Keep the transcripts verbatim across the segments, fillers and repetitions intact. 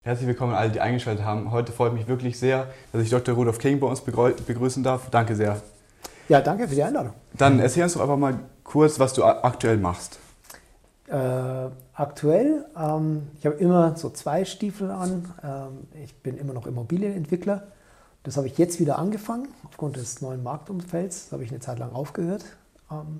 Herzlich willkommen an alle, die eingeschaltet haben. Heute freut mich wirklich sehr, dass ich Doktor Rudolf King bei uns begrüßen darf. Danke sehr. Ja, danke für die Einladung. Dann erzähl uns doch einfach mal kurz, was du aktuell machst. Äh, aktuell, ähm, ich habe immer so zwei Stiefel an. Ähm, ich bin immer noch Immobilienentwickler. Das habe ich jetzt wieder angefangen, aufgrund des neuen Marktumfelds. Das habe ich eine Zeit lang aufgehört. Ähm,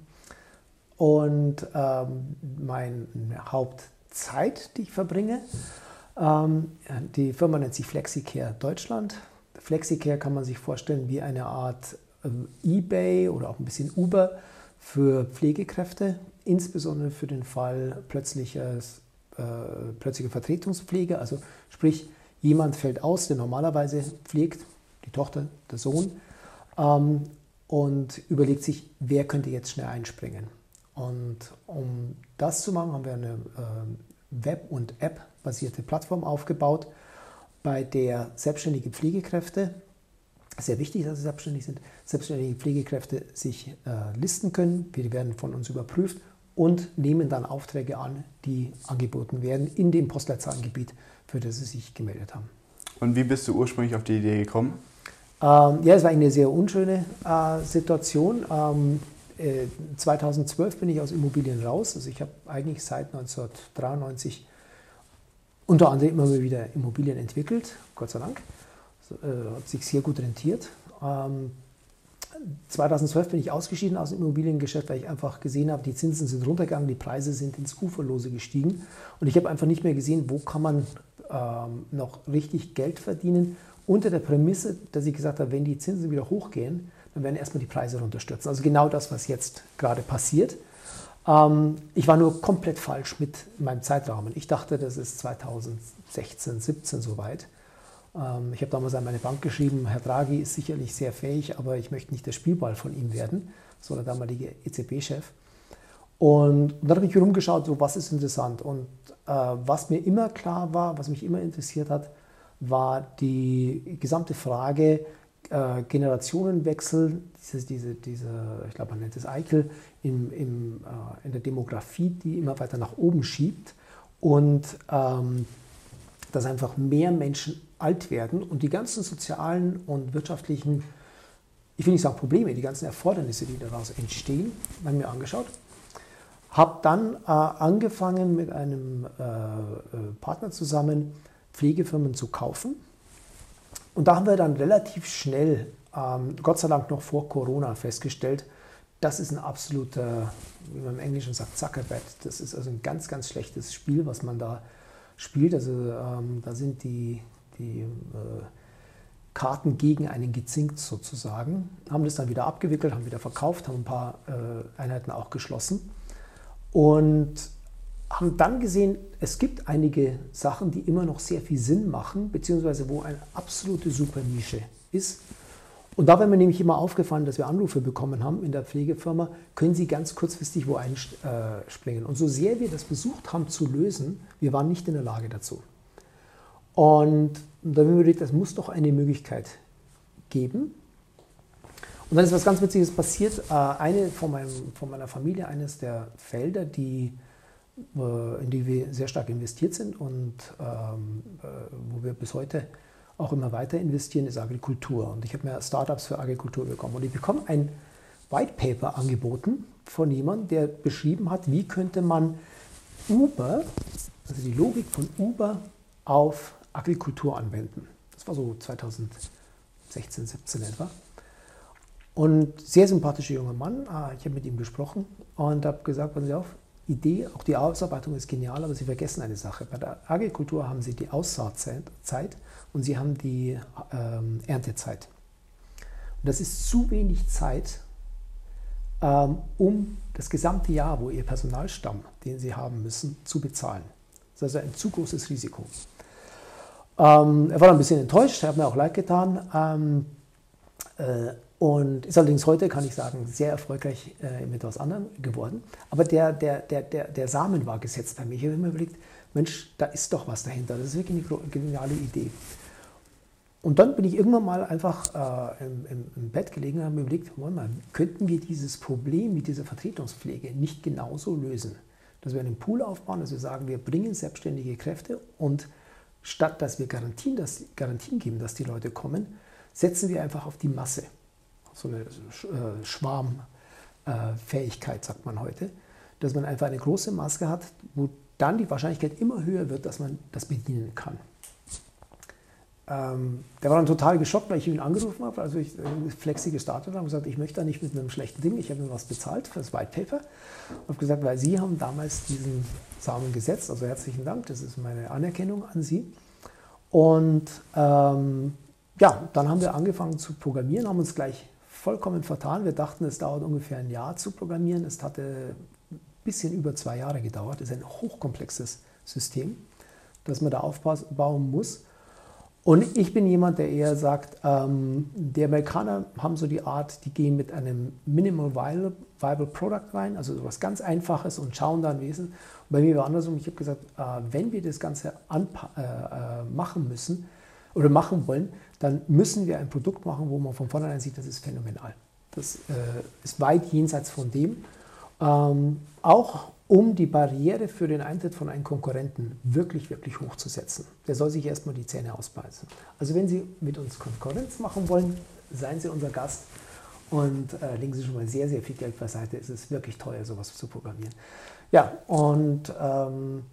und ähm, meine Hauptzeit, die ich verbringe, ähm, die Firma nennt sich Flexicare Deutschland. Flexicare kann man sich vorstellen wie eine Art eBay oder auch ein bisschen Uber für Pflegekräfte, insbesondere für den Fall plötzliches, äh, plötzliche Vertretungspflege. Also sprich, jemand fällt aus, der normalerweise pflegt, die Tochter, der Sohn, ähm, und überlegt sich, wer könnte jetzt schnell einspringen. Und um das zu machen, haben wir eine äh, Web- und App-basierte Plattform aufgebaut, bei der selbstständige Pflegekräfte, sehr wichtig, dass sie selbstständig sind, selbstständige Pflegekräfte sich äh, listen können. Wir werden von uns überprüft und nehmen dann Aufträge an, die angeboten werden in dem Postleitzahlengebiet, für das sie sich gemeldet haben. Und wie bist du ursprünglich auf die Idee gekommen? Ähm, ja, es war eine sehr unschöne äh, Situation. Ähm, äh, zweitausendzwölf bin ich aus Immobilien raus. Also ich habe eigentlich seit neunzehnhundertdreiundneunzig unter anderem immer wieder Immobilien entwickelt, Gott sei Dank. Äh, hat sich sehr gut rentiert. Ähm, zweitausendzwölf bin ich ausgeschieden aus dem Immobiliengeschäft, weil ich einfach gesehen habe, die Zinsen sind runtergegangen, die Preise sind ins Uferlose gestiegen und ich habe einfach nicht mehr gesehen, wo kann man ähm, noch richtig Geld verdienen, unter der Prämisse, dass ich gesagt habe, wenn die Zinsen wieder hochgehen, dann werden erstmal die Preise runterstürzen. Also genau das, was jetzt gerade passiert. Ähm, ich war nur komplett falsch mit meinem Zeitrahmen. Ich dachte, das ist zweitausendsechzehn, siebzehn soweit. Ähm, ich habe damals an meine Bank geschrieben, Herr Draghi ist sicherlich sehr fähig, aber ich möchte nicht der Spielball von ihm werden. Das war der damalige E Z B-Chef. Und dann habe ich mich rumgeschaut, so was ist interessant. Und äh, was mir immer klar war, was mich immer interessiert hat, war die gesamte Frage äh, Generationenwechsel, diese, diese, diese, ich glaube man nennt es Eichel, im, im, äh, in der Demografie, die immer weiter nach oben schiebt und ähm, dass einfach mehr Menschen alt werden und die ganzen sozialen und wirtschaftlichen, ich will nicht sagen Probleme, die ganzen Erfordernisse, die daraus entstehen, haben mir angeschaut. Habe dann äh, angefangen mit einem äh, Partner zusammen Pflegefirmen zu kaufen. Und da haben wir dann relativ schnell, ähm, Gott sei Dank noch vor Corona, festgestellt, das ist ein absoluter, wie man im Englischen sagt, Zuckerbett. Das ist also ein ganz, ganz schlechtes Spiel, was man da spielt. Also ähm, da sind die, die äh, Karten gegen einen gezinkt sozusagen. Haben das dann wieder abgewickelt, haben wieder verkauft, haben ein paar äh, Einheiten auch geschlossen. Und haben dann gesehen, es gibt einige Sachen, die immer noch sehr viel Sinn machen, beziehungsweise wo eine absolute Supernische ist. Und da wäre mir nämlich immer aufgefallen, dass wir Anrufe bekommen haben in der Pflegefirma, können Sie ganz kurzfristig wo einspringen. Und so sehr wir das versucht haben zu lösen, wir waren nicht in der Lage dazu. Und da haben wir überlegt, es muss doch eine Möglichkeit geben. Und dann ist was ganz Witziges passiert. Eine von, meinem, von meiner Familie, eines der Felder, die in die wir sehr stark investiert sind und ähm, wo wir bis heute auch immer weiter investieren, ist Agrikultur. Und ich habe mir Startups für Agrikultur bekommen. Und ich bekomme ein White Paper angeboten von jemandem, der beschrieben hat, wie könnte man Uber, also die Logik von Uber, auf Agrikultur anwenden. Das war so zweitausendsechzehn, siebzehn etwa. Und sehr sympathischer junger Mann. Ich habe mit ihm gesprochen und habe gesagt, passen Sie auf, Idee, auch die Ausarbeitung ist genial, aber Sie vergessen eine Sache. Bei der Agrikultur haben Sie die Aussaatzeit und Sie haben die ähm, Erntezeit. Und das ist zu wenig Zeit, ähm, um das gesamte Jahr, wo Ihr Personalstamm, den Sie haben müssen, zu bezahlen. Das ist also ein zu großes Risiko. Ähm, er war dann ein bisschen enttäuscht, er hat mir auch leid getan. Ähm, äh, Und ist allerdings heute, kann ich sagen, sehr erfolgreich äh, mit etwas anderem geworden. Aber der, der, der, der, der Samen war gesetzt bei mir. Ich habe immer überlegt, Mensch, da ist doch was dahinter. Das ist wirklich eine geniale Idee. Und dann bin ich irgendwann mal einfach äh, im, im, im Bett gelegen und habe mir überlegt, mal, könnten wir dieses Problem mit dieser Vertretungspflege nicht genauso lösen? Dass wir einen Pool aufbauen, dass wir sagen, wir bringen selbstständige Kräfte und statt dass wir Garantien, dass, Garantien geben, dass die Leute kommen, setzen wir einfach auf die Masse. So eine äh, Schwarmfähigkeit, äh, sagt man heute, dass man einfach eine große Maske hat, wo dann die Wahrscheinlichkeit immer höher wird, dass man das bedienen kann. Ähm, der war dann total geschockt, weil ich ihn angerufen habe, also ich äh, Flexi gestartet habe und gesagt, ich möchte da nicht mit einem schlechten Ding, ich habe mir was bezahlt für das White Paper und habe gesagt, weil Sie haben damals diesen Samen gesetzt, also herzlichen Dank, das ist meine Anerkennung an Sie. Und ähm, ja, dann haben wir angefangen zu programmieren, haben uns gleich vollkommen vertan. Wir dachten, es dauert ungefähr ein Jahr zu programmieren, es hatte ein bisschen über zwei Jahre gedauert, das ist ein hochkomplexes System, das man da aufbauen muss. Und ich bin jemand, der eher sagt, ähm, die Amerikaner haben so die Art, die gehen mit einem Minimal Viable, Viable Product rein, also so was ganz Einfaches und schauen dann, wie es ist. Und bei mir war andersrum, ich habe gesagt, äh, wenn wir das Ganze anpa- äh, machen müssen oder machen wollen, dann müssen wir ein Produkt machen, wo man von vornherein sieht, das ist phänomenal. Das äh, ist weit jenseits von dem. Ähm, auch um die Barriere für den Eintritt von einem Konkurrenten wirklich, wirklich hochzusetzen. Der soll sich erstmal die Zähne ausbeißen. Also wenn Sie mit uns Konkurrenz machen wollen, seien Sie unser Gast und äh, legen Sie schon mal sehr, sehr viel Geld beiseite. Es ist wirklich teuer, sowas zu programmieren. Ja, und ähm,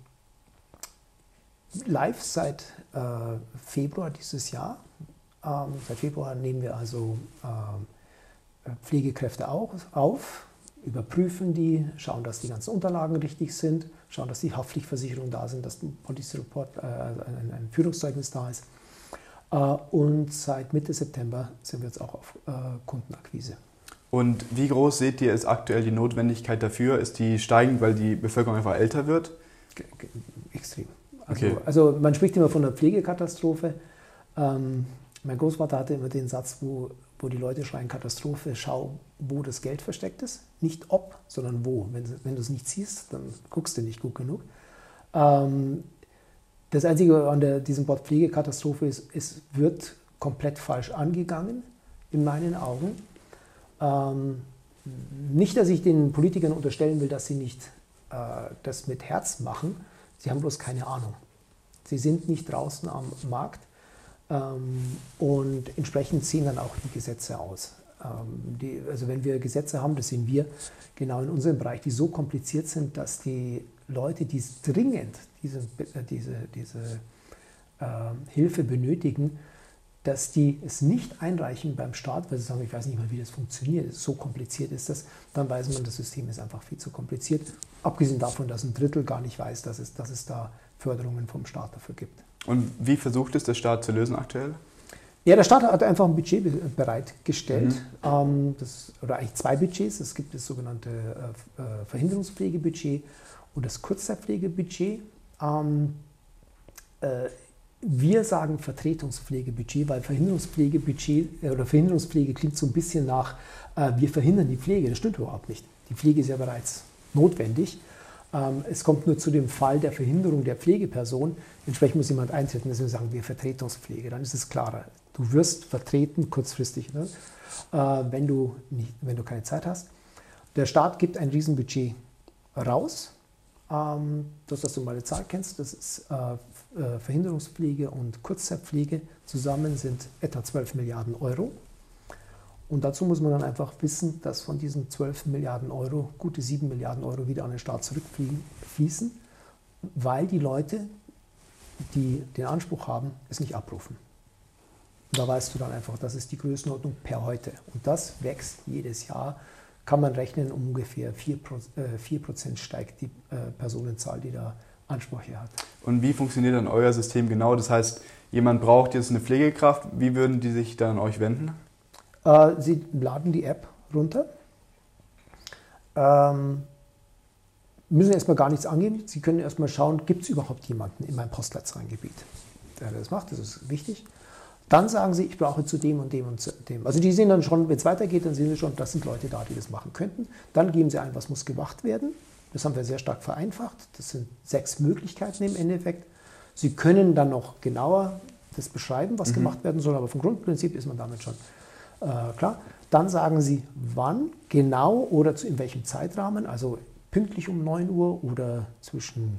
live seit äh, Februar dieses Jahr. Ähm, seit Februar nehmen wir also äh, Pflegekräfte auch auf, überprüfen die, schauen, dass die ganzen Unterlagen richtig sind, schauen, dass die Haftpflichtversicherungen da sind, dass ein Police Report, äh, ein, ein Führungszeugnis da ist. Äh, und seit Mitte September sind wir jetzt auch auf äh, Kundenakquise. Und wie groß seht ihr, ist aktuell die Notwendigkeit dafür? Ist die steigend, weil die Bevölkerung einfach älter wird? Extrem. Also, Okay. also man spricht immer von einer Pflegekatastrophe. Ähm, mein Großvater hatte immer den Satz, wo wo die Leute schreien, Katastrophe, schau, wo das Geld versteckt ist. Nicht ob, sondern wo. Wenn, wenn du es nicht siehst, dann guckst du nicht gut genug. Ähm, das Einzige an der, diesem Wort Pflegekatastrophe ist, es wird komplett falsch angegangen, in meinen Augen. Ähm, nicht, dass ich den Politikern unterstellen will, dass sie nicht äh, das mit Herz machen. Sie haben bloß keine Ahnung. Sie sind nicht draußen am Markt. Und entsprechend ziehen dann auch die Gesetze aus. Die, also wenn wir Gesetze haben, das sehen wir genau in unserem Bereich, die so kompliziert sind, dass die Leute, die dringend diese, diese, diese äh, Hilfe benötigen, dass die es nicht einreichen beim Staat, weil sie sagen, ich weiß nicht mal, wie das funktioniert, so kompliziert ist das, dann weiß man, das System ist einfach viel zu kompliziert. Abgesehen davon, dass ein Drittel gar nicht weiß, dass es, dass es da Förderungen vom Staat dafür gibt. Und wie versucht es der Staat zu lösen aktuell? Ja, der Staat hat einfach ein Budget bereitgestellt, mhm. ähm, das, oder eigentlich zwei Budgets. Es gibt das sogenannte äh, Verhinderungspflegebudget und das Kurzzeitpflegebudget. Ähm, äh, wir sagen Vertretungspflegebudget, weil Verhinderungspflegebudget äh, oder Verhinderungspflege klingt so ein bisschen nach, äh, wir verhindern die Pflege. Das stimmt überhaupt nicht. Die Pflege ist ja bereits notwendig. Es kommt nur zu dem Fall der Verhinderung der Pflegeperson. Entsprechend muss jemand eintreten, dass wir sagen, wir Vertretungspflege. Dann ist es klarer. Du wirst vertreten kurzfristig, ne? wenn, du nicht, wenn du keine Zeit hast. Der Staat gibt ein Riesenbudget raus. Ähm, das, dass du mal eine Zahl kennst, das ist äh, Verhinderungspflege und Kurzzeitpflege. Zusammen sind etwa zwölf Milliarden Euro. Und dazu muss man dann einfach wissen, dass von diesen zwölf Milliarden Euro gute sieben Milliarden Euro wieder an den Staat zurückfließen, weil die Leute, die den Anspruch haben, es nicht abrufen. Und da weißt du dann einfach, das ist die Größenordnung per heute. Und das wächst jedes Jahr, kann man rechnen, um ungefähr vier Prozent steigt die äh, Personenzahl, die da Ansprüche hat. Und wie funktioniert dann euer System genau? Das heißt, jemand braucht jetzt eine Pflegekraft, wie würden die sich dann an euch wenden? Sie laden die App runter, ähm, müssen erstmal gar nichts angeben. Sie können erstmal schauen, gibt es überhaupt jemanden in meinem Postleitzahlengebiet, der das macht, das ist wichtig. Dann sagen Sie, ich brauche zu dem und dem und zu dem. Also die sehen dann schon, wenn es weitergeht, dann sehen Sie schon, das sind Leute da, die das machen könnten. Dann geben Sie ein, was muss gemacht werden. Das haben wir sehr stark vereinfacht. Das sind sechs Möglichkeiten im Endeffekt. Sie können dann noch genauer das beschreiben, was mhm. gemacht werden soll, aber vom Grundprinzip ist man damit schon Äh, klar, dann sagen Sie, wann genau oder zu, in welchem Zeitrahmen, also pünktlich um neun Uhr oder zwischen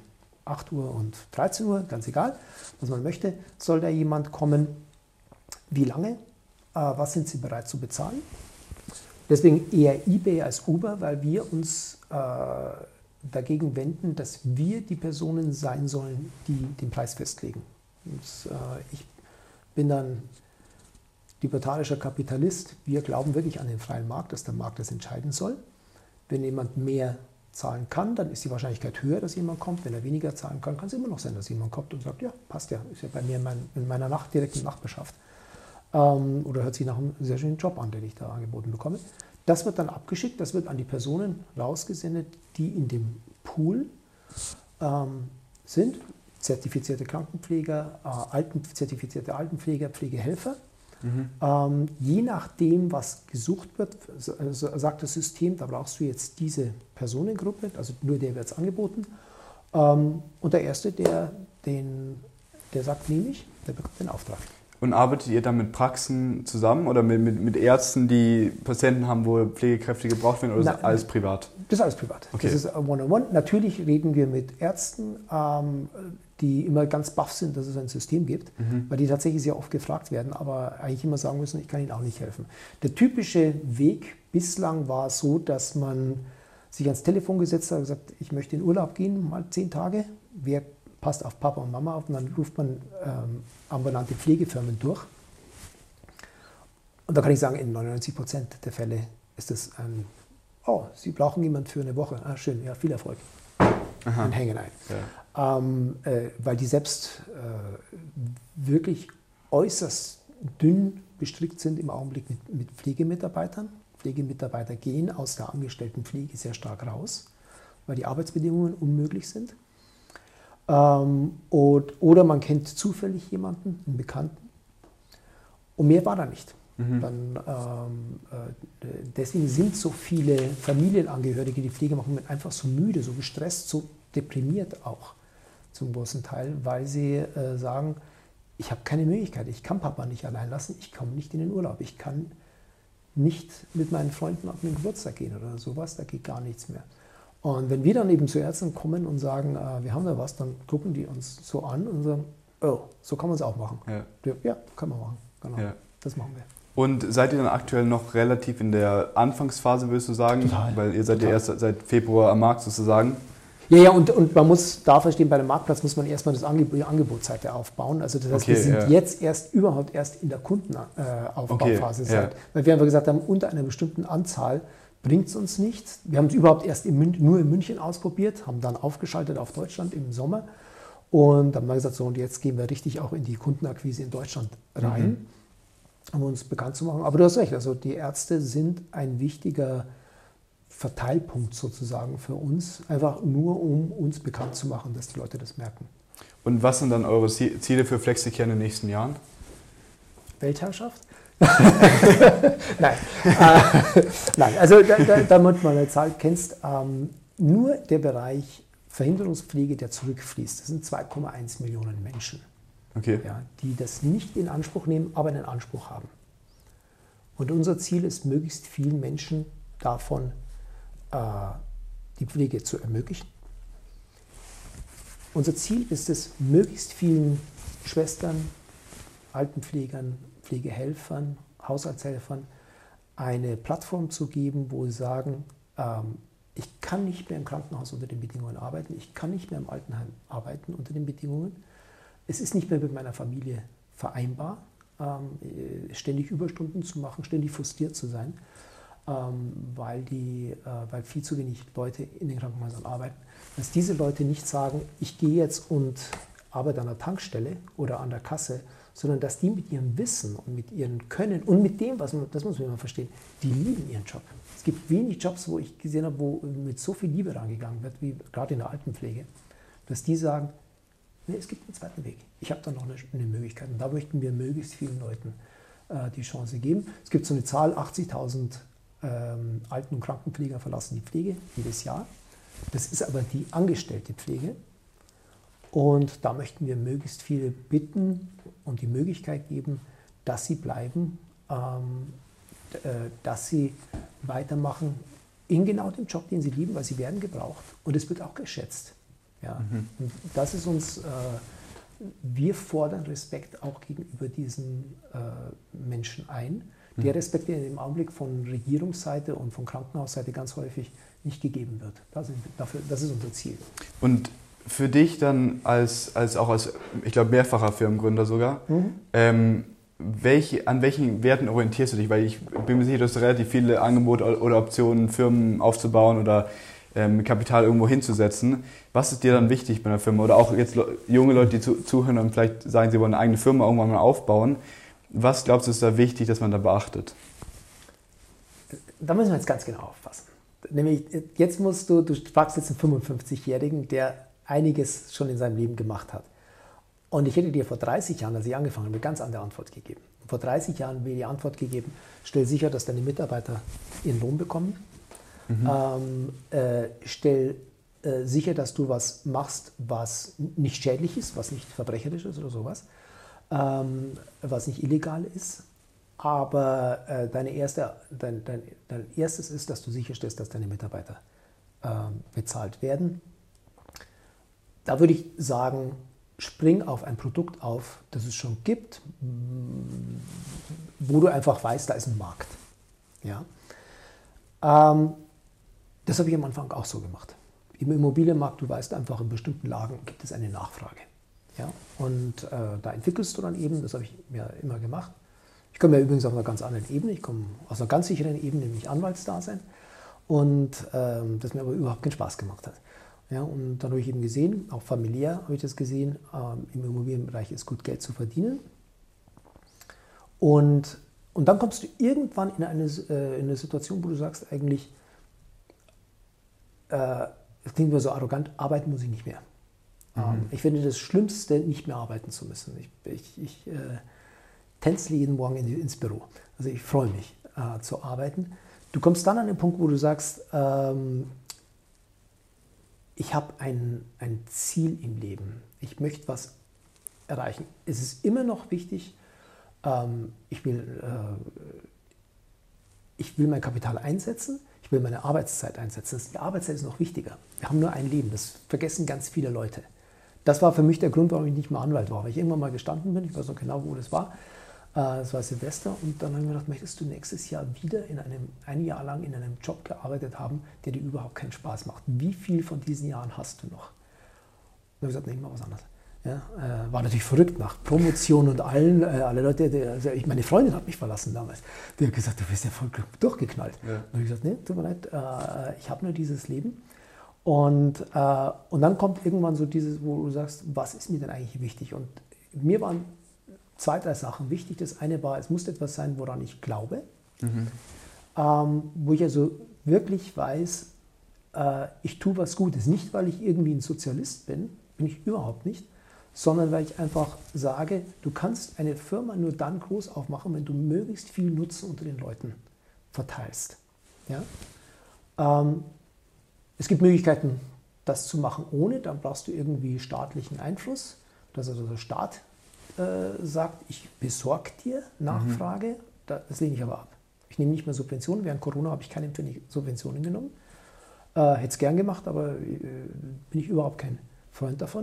acht Uhr und dreizehn Uhr, ganz egal, was man möchte, soll da jemand kommen. Wie lange? Äh, was sind Sie bereit zu bezahlen? Deswegen eher eBay als Uber, weil wir uns äh, dagegen wenden, dass wir die Personen sein sollen, die den Preis festlegen. Und, äh, ich bin dann libertarischer Kapitalist. Wir glauben wirklich an den freien Markt, dass der Markt das entscheiden soll. Wenn jemand mehr zahlen kann, dann ist die Wahrscheinlichkeit höher, dass jemand kommt. Wenn er weniger zahlen kann, kann es immer noch sein, dass jemand kommt und sagt, ja, passt ja, ist ja bei mir in, mein, in meiner Nacht, direkten Nachbarschaft. Ähm, oder hört sich nach einem sehr schönen Job an, den ich da angeboten bekomme. Das wird dann abgeschickt, das wird an die Personen rausgesendet, die in dem Pool ähm, sind. Zertifizierte Krankenpfleger, äh, Alten, zertifizierte Altenpfleger, Pflegehelfer. Mhm. Ähm, je nachdem, was gesucht wird, sagt das System, da brauchst du jetzt diese Personengruppe, also nur der wird es angeboten. Ähm, und der Erste, der, den, der sagt, nehme ich, der bekommt den Auftrag. Und arbeitet ihr dann mit Praxen zusammen oder mit, mit, mit Ärzten, die Patienten haben, wo Pflegekräfte gebraucht werden, oder Na, ist das alles privat? Das ist alles privat. Okay. Das ist One-on-One. Natürlich reden wir mit Ärzten, ähm, die immer ganz baff sind, dass es ein System gibt, mhm. weil die tatsächlich sehr oft gefragt werden, aber eigentlich immer sagen müssen, ich kann ihnen auch nicht helfen. Der typische Weg bislang war so, dass man sich ans Telefon gesetzt hat und gesagt, ich möchte in Urlaub gehen, mal zehn Tage. Wer passt auf Papa und Mama auf? Und dann ruft man ähm, ambulante Pflegefirmen durch. Und da kann ich sagen, in neunundneunzig Prozent der Fälle ist es ein, oh, Sie brauchen jemanden für eine Woche. Ah, schön, ja, viel Erfolg. Aha. Und hängen ein. Ja. Ähm, äh, weil die selbst äh, wirklich äußerst dünn bestrickt sind im Augenblick mit, mit Pflegemitarbeitern. Pflegemitarbeiter gehen aus der Angestelltenpflege sehr stark raus, weil die Arbeitsbedingungen unmöglich sind. Ähm, und, oder man kennt zufällig jemanden, einen Bekannten, und mehr war da nicht. Mhm. Dann, ähm, äh, deswegen sind so viele Familienangehörige, die Pflege machen, einfach so müde, so gestresst, so deprimiert auch zum großen Teil, weil sie äh, sagen, ich habe keine Möglichkeit, ich kann Papa nicht allein lassen, ich komme nicht in den Urlaub, ich kann nicht mit meinen Freunden auf den Geburtstag gehen oder sowas, da geht gar nichts mehr. Und wenn wir dann eben zu Ärzten kommen und sagen, äh, wir haben da was, dann gucken die uns so an und sagen, oh, so kann man es auch machen. Ja, ja, kann man machen, genau, ja. Das machen wir. Und seid ihr dann aktuell noch relativ in der Anfangsphase, würdest du sagen? Total. Weil ihr seid ja erst seit Februar am Markt sozusagen. Ja, ja, und, und man muss da verstehen, bei dem Marktplatz muss man erstmal das Angebot, die Angebotsseite aufbauen. Also das heißt, okay, wir sind ja. jetzt erst überhaupt erst in der Kundenaufbauphase. Okay, ja. Weil wir einfach gesagt haben, unter einer bestimmten Anzahl bringt es uns nichts. Wir haben es überhaupt erst in Mün- nur in München ausprobiert, haben dann aufgeschaltet auf Deutschland im Sommer. Und dann haben wir gesagt, so, und jetzt gehen wir richtig auch in die Kundenakquise in Deutschland rein, mhm. um uns bekannt zu machen. Aber du hast recht, also die Ärzte sind ein wichtiger Verteilpunkt sozusagen für uns, einfach nur um uns bekannt zu machen, dass die Leute das merken. Und was sind dann eure Ziele für Flexicare in den nächsten Jahren? Weltherrschaft? Nein. äh, nein, also da, da, damit man eine Zahl kennst, ähm, nur der Bereich Verhinderungspflege, der zurückfließt, das sind zwei Komma eins Millionen Menschen, okay. ja, die das nicht in Anspruch nehmen, aber einen Anspruch haben. Und unser Ziel ist, möglichst vielen Menschen davon die Pflege zu ermöglichen. Unser Ziel ist es, möglichst vielen Schwestern, Altenpflegern, Pflegehelfern, Haushaltshelfern eine Plattform zu geben, wo sie sagen, ähm, ich kann nicht mehr im Krankenhaus unter den Bedingungen arbeiten, ich kann nicht mehr im Altenheim arbeiten unter den Bedingungen. Es ist nicht mehr mit meiner Familie vereinbar, ähm, ständig Überstunden zu machen, ständig frustriert zu sein. Weil, die, weil viel zu wenig Leute in den Krankenhäusern arbeiten, dass diese Leute nicht sagen, ich gehe jetzt und arbeite an der Tankstelle oder an der Kasse, sondern dass die mit ihrem Wissen und mit ihrem Können und mit dem, was man, das muss man immer verstehen, die lieben ihren Job. Es gibt wenig Jobs, wo ich gesehen habe, wo mit so viel Liebe rangegangen wird, wie gerade in der Altenpflege, dass die sagen, nee, es gibt einen zweiten Weg. Ich habe da noch eine, eine Möglichkeit. Und da möchten wir möglichst vielen Leuten äh, die Chance geben. Es gibt so eine Zahl, achtzigtausend Ähm, Alten- und Krankenpfleger verlassen die Pflege jedes Jahr. Das ist aber die angestellte Pflege. Und da möchten wir möglichst viele bitten und die Möglichkeit geben, dass sie bleiben, ähm, äh, dass sie weitermachen in genau dem Job, den sie lieben, weil sie werden gebraucht. Und es wird auch geschätzt. Ja? Mhm. Und das ist uns, äh, wir fordern Respekt auch gegenüber diesen äh, Menschen ein. Mhm. Der Respekt, der im Augenblick von Regierungsseite und von Krankenhausseite ganz häufig nicht gegeben wird. Das, sind, dafür, das ist unser Ziel. Und für dich dann als, als auch als, ich glaube, mehrfacher Firmengründer sogar, mhm. ähm, welche, an welchen Werten orientierst du dich? Weil ich bin mir sicher, du hast relativ viele Angebote oder Optionen, Firmen aufzubauen oder ähm, Kapital irgendwo hinzusetzen. Was ist dir dann wichtig bei einer Firma? Oder auch jetzt junge Leute, die zu, zuhören und vielleicht sagen, sie wollen eine eigene Firma irgendwann mal aufbauen. Was glaubst du, ist da wichtig, dass man da beachtet? Da müssen wir jetzt ganz genau aufpassen. Nämlich, jetzt musst du, du fragst jetzt einen fünfundfünfzigjährigen, der einiges schon in seinem Leben gemacht hat. Und ich hätte dir vor dreißig Jahren, als ich angefangen habe, eine ganz andere Antwort gegeben. Vor dreißig Jahren wäre die Antwort gegeben, stell sicher, dass deine Mitarbeiter ihren Lohn bekommen. Mhm. Ähm, äh, stell äh, sicher, dass du was machst, was nicht schädlich ist, was nicht verbrecherisch ist oder sowas, ähm, was nicht illegal ist. Aber äh, deine erste, dein, dein, dein erstes ist, dass du sicherstellst, dass deine Mitarbeiter äh, bezahlt werden. Da würde ich sagen, spring auf ein Produkt auf, das es schon gibt, wo du einfach weißt, da ist ein Markt. Ja? Ähm, das habe ich am Anfang auch so gemacht. Im Immobilienmarkt, du weißt einfach, in bestimmten Lagen gibt es eine Nachfrage. Ja? Und äh, da entwickelst du dann eben, das habe ich mir immer gemacht. Ich komme ja übrigens auf einer ganz anderen Ebene, ich komme aus einer ganz sicheren Ebene, nämlich Anwaltsdasein. Und ähm, das mir aber überhaupt keinen Spaß gemacht hat. Ja, und dann habe ich eben gesehen, auch familiär habe ich das gesehen, ähm, im Immobilienbereich ist gut Geld zu verdienen. Und, und dann kommst du irgendwann in eine, äh, in eine Situation, wo du sagst eigentlich, äh, das klingt mir so arrogant, arbeiten muss ich nicht mehr. Mhm. Ähm, ich finde das Schlimmste, nicht mehr arbeiten zu müssen. Ich, ich, ich äh, tänzle jeden Morgen in, ins Büro. Also ich freue mich äh, zu arbeiten. Du kommst dann an den Punkt, wo du sagst, ähm, ich habe ein, ein Ziel im Leben. Ich möchte was erreichen. Es ist immer noch wichtig, ähm, ich, will, äh, ich will mein Kapital einsetzen, ich will meine Arbeitszeit einsetzen. Die Arbeitszeit ist noch wichtiger. Wir haben nur ein Leben, das vergessen ganz viele Leute. Das war für mich der Grund, warum ich nicht mehr Anwalt war, weil ich irgendwann mal gestanden bin, ich weiß noch genau, wo das war. Das war Silvester und dann habe ich mir gedacht, möchtest du nächstes Jahr wieder in einem, ein Jahr lang in einem Job gearbeitet haben, der dir überhaupt keinen Spaß macht? Wie viel von diesen Jahren hast du noch? Und dann habe ich gesagt, nee, ich mache was anderes. Ja, äh, war natürlich verrückt nach Promotion und allen, äh, alle Leute, die, also ich, meine Freundin hat mich verlassen damals. Die hat gesagt, du bist ja voll durchgeknallt. Ja. Und dann habe ich gesagt, nee, tut mir leid, äh, ich habe nur dieses Leben. Und, äh, und dann kommt irgendwann so dieses, wo du sagst, was ist mir denn eigentlich wichtig? Und mir waren zwei, drei Sachen wichtig. Das eine war, es muss etwas sein, woran ich glaube. Mhm. Ähm, wo ich also wirklich weiß, äh, ich tue was Gutes. Nicht, weil ich irgendwie ein Sozialist bin, bin ich überhaupt nicht, sondern weil ich einfach sage, du kannst eine Firma nur dann groß aufmachen, wenn du möglichst viel Nutzen unter den Leuten verteilst. Ja? Ähm, es gibt Möglichkeiten, das zu machen ohne, dann brauchst du irgendwie staatlichen Einfluss, dass also der Staat sagt, ich besorge dir Nachfrage, mhm. das lehne ich aber ab. Ich nehme nicht mehr Subventionen. Während Corona habe ich keine Subventionen genommen. Äh, hätte es gern gemacht, aber äh, bin ich überhaupt kein Freund davon.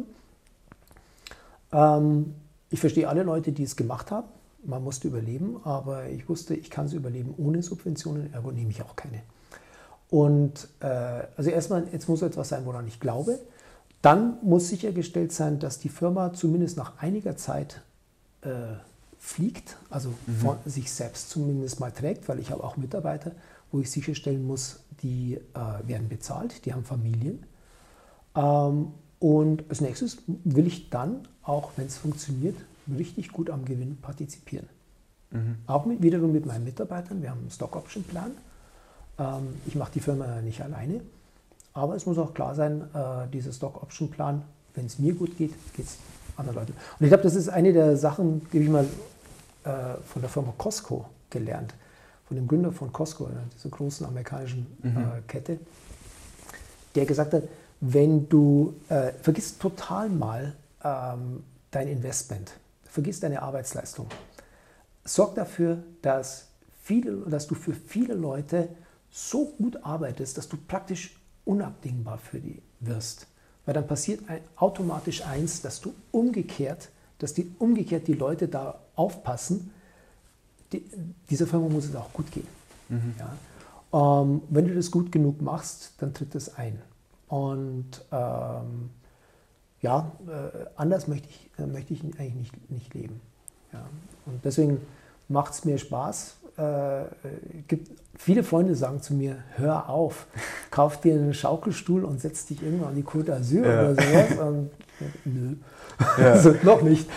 Ähm, ich verstehe alle Leute, die es gemacht haben. Man musste überleben, aber ich wusste, ich kann es überleben ohne Subventionen, ergo nehme ich auch keine. Und äh, also erstmal, jetzt muss etwas sein, woran ich glaube. Dann muss sichergestellt sein, dass die Firma zumindest nach einiger Zeit äh, fliegt, also mhm. von sich selbst zumindest mal trägt, weil ich habe auch Mitarbeiter, wo ich sicherstellen muss, die äh, werden bezahlt, die haben Familien. Ähm, und als nächstes will ich dann, auch wenn es funktioniert, richtig gut am Gewinn partizipieren. Mhm. Auch mit, wiederum mit meinen Mitarbeitern, wir haben einen Stock-Option-Plan. Ähm, ich mache die Firma nicht alleine. Aber es muss auch klar sein, äh, dieser Stock-Option-Plan, wenn es mir gut geht, geht es anderen Leuten. Und ich glaube, das ist eine der Sachen, die ich mal äh, von der Firma Costco gelernt, von dem Gründer von Costco, dieser großen amerikanischen mhm. äh, Kette, der gesagt hat, wenn du, äh, vergiss total mal ähm, dein Investment, vergiss deine Arbeitsleistung. Sorg dafür, dass, viele, dass du für viele Leute so gut arbeitest, dass du praktisch unabdingbar für die wirst. Weil dann passiert ein, automatisch eins, dass du umgekehrt, dass die umgekehrt die Leute da aufpassen, die, dieser Firma muss es auch gut gehen. Mhm. Ja. Ähm, wenn du das gut genug machst, dann tritt das ein. Und ähm, ja, äh, anders möchte ich, äh, möchte ich eigentlich nicht, nicht leben. Ja. Und deswegen macht es mir Spaß. Äh, gibt, viele Freunde sagen zu mir, hör auf, kauf dir einen Schaukelstuhl und setz dich irgendwann an die Côte d'Azur ja. oder sowas. Und, nö, ja. also, noch nicht.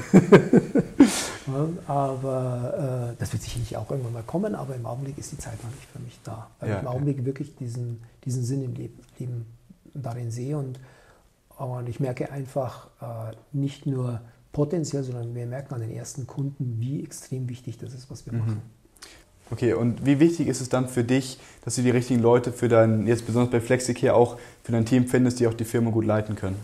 ja, aber äh, das wird sicherlich auch irgendwann mal kommen, aber im Augenblick ist die Zeit noch nicht für mich da. Weil ja, ich im Augenblick ja. wirklich diesen, diesen Sinn im Leben, Leben darin sehe und, und ich merke einfach äh, nicht nur potenziell, sondern wir merken an den ersten Kunden, wie extrem wichtig das ist, was wir mhm. machen. Okay, und wie wichtig ist es dann für dich, dass du die richtigen Leute für dein, jetzt besonders bei Flexicare auch für dein Team findest, die auch die Firma gut leiten können?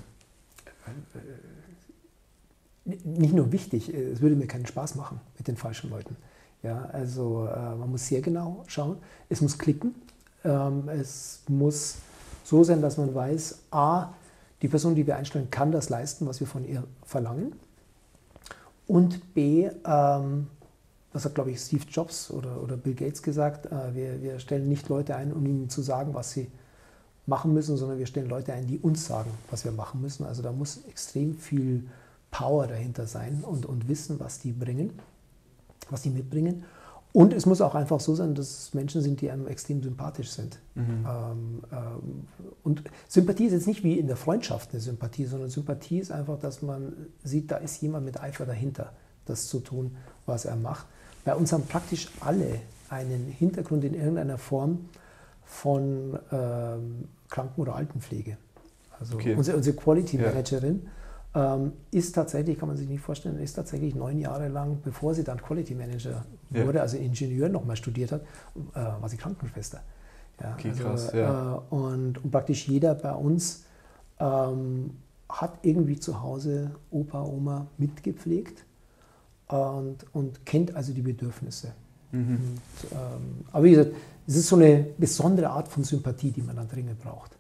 Nicht nur wichtig, es würde mir keinen Spaß machen mit den falschen Leuten. Ja, also äh, man muss sehr genau schauen, es muss klicken, ähm, es muss so sein, dass man weiß, a, die Person, die wir einstellen, kann das leisten, was wir von ihr verlangen. Und b, ähm, das hat, glaube ich, Steve Jobs oder, oder Bill Gates gesagt, äh, wir, wir stellen nicht Leute ein, um ihnen zu sagen, was sie machen müssen, sondern wir stellen Leute ein, die uns sagen, was wir machen müssen. Also da muss extrem viel Power dahinter sein und, und wissen, was die bringen, was die mitbringen. Und es muss auch einfach so sein, dass es Menschen sind, die einem extrem sympathisch sind. Mhm. Ähm, ähm, und Sympathie ist jetzt nicht wie in der Freundschaft eine Sympathie, sondern Sympathie ist einfach, dass man sieht, da ist jemand mit Eifer dahinter, das zu tun, was er macht. Bei uns haben praktisch alle einen Hintergrund in irgendeiner Form von ähm, Kranken- oder Altenpflege. Also okay. unsere, unsere Quality Managerin ja. ähm, ist tatsächlich, kann man sich nicht vorstellen, ist tatsächlich neun Jahre lang, bevor sie dann Quality Manager ja. wurde, also Ingenieur nochmal studiert hat, äh, war sie Krankenschwester. Ja, okay, also, krass, ja. äh, und, und praktisch jeder bei uns ähm, hat irgendwie zu Hause Opa, Oma mitgepflegt und, und kennt also die Bedürfnisse. Mhm. Und, ähm, aber wie gesagt, es ist so eine besondere Art von Sympathie, die man dann dringend braucht.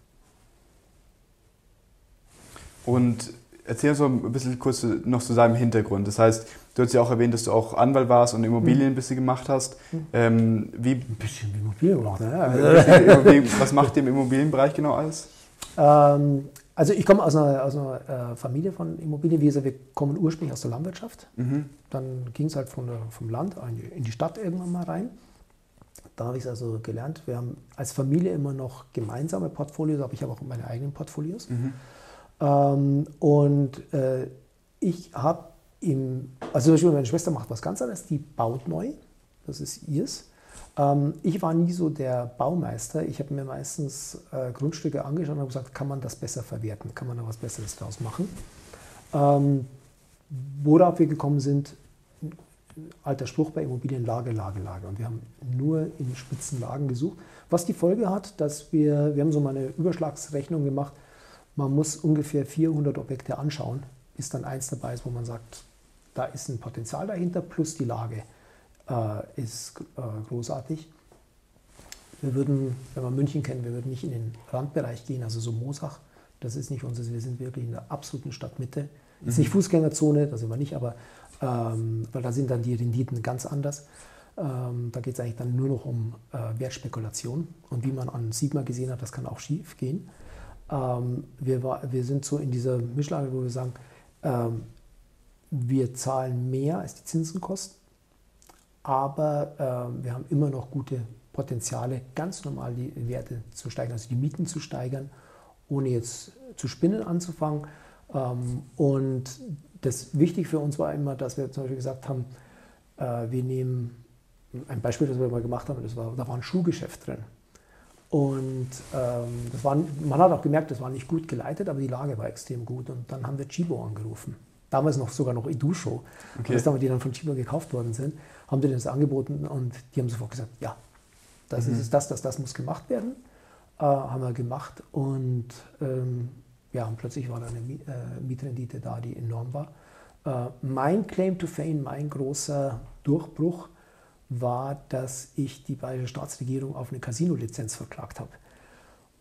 Und erzähl uns noch ein bisschen kurz noch zu seinem Hintergrund. Das heißt, du hast ja auch erwähnt, dass du auch Anwalt warst und Immobilien ein bisschen gemacht hast. Mhm. Ähm, wie, ein bisschen Immobilien gemacht, ja. Was macht ihr im Immobilienbereich genau alles? Ähm, also ich komme aus einer, aus einer Familie von Immobilien. Wie gesagt, wir kommen ursprünglich aus der Landwirtschaft. Mhm. Dann ging es halt von der, vom Land in die Stadt irgendwann mal rein. Da habe ich es also gelernt. Wir haben als Familie immer noch gemeinsame Portfolios, aber ich habe auch meine eigenen Portfolios. Mhm. Ähm, und äh, ich habe im, also zum Beispiel meine Schwester macht was ganz anderes, die baut neu, das ist ihrs. Ähm, ich war nie so der Baumeister, ich habe mir meistens äh, Grundstücke angeschaut und habe gesagt, kann man das besser verwerten, kann man da was Besseres draus machen. Ähm, worauf wir gekommen sind, alter Spruch bei Immobilien, Lage, Lage, Lage. Und wir haben nur in Spitzenlagen gesucht, was die Folge hat, dass wir, wir haben so mal eine Überschlagsrechnung gemacht, man muss ungefähr vierhundert Objekte anschauen, bis dann eins dabei ist, wo man sagt, da ist ein Potenzial dahinter, plus die Lage äh, ist äh, großartig. Wir würden, wenn wir München kennen, wir würden nicht in den Randbereich gehen, also so Moosach, das ist nicht unseres, wir sind wirklich in der absoluten Stadtmitte. Ist mhm. nicht Fußgängerzone, da sind wir nicht, aber ähm, weil da sind dann die Renditen ganz anders. Ähm, da geht es eigentlich dann nur noch um äh, Wertspekulation und wie man an Sigma gesehen hat, das kann auch schief gehen. Ähm, wir, war, wir sind so in dieser Mischlage, wo wir sagen, ähm, wir zahlen mehr als die Zinsen kosten, aber ähm, wir haben immer noch gute Potenziale, ganz normal die Werte zu steigern, also die Mieten zu steigern, ohne jetzt zu spinnen anzufangen. Ähm, und das wichtig für uns war immer, dass wir zum Beispiel gesagt haben, äh, wir nehmen ein Beispiel, das wir mal gemacht haben, das war, da war ein Schuhgeschäft drin. Und ähm, das war, man hat auch gemerkt, das war nicht gut geleitet, aber die Lage war extrem gut. Und dann haben wir Chibo angerufen. Damals noch sogar noch Edusho. Okay. Und als die dann von Chibo gekauft worden sind, haben die das angeboten und die haben sofort gesagt, ja, das mhm. ist es, das, das, das muss gemacht werden. Äh, haben wir gemacht und ähm, ja, und plötzlich war da eine äh, Mietrendite da, die enorm war. Äh, mein Claim to Fame, mein großer Durchbruch war, dass ich die bayerische Staatsregierung auf eine Casino-Lizenz verklagt habe.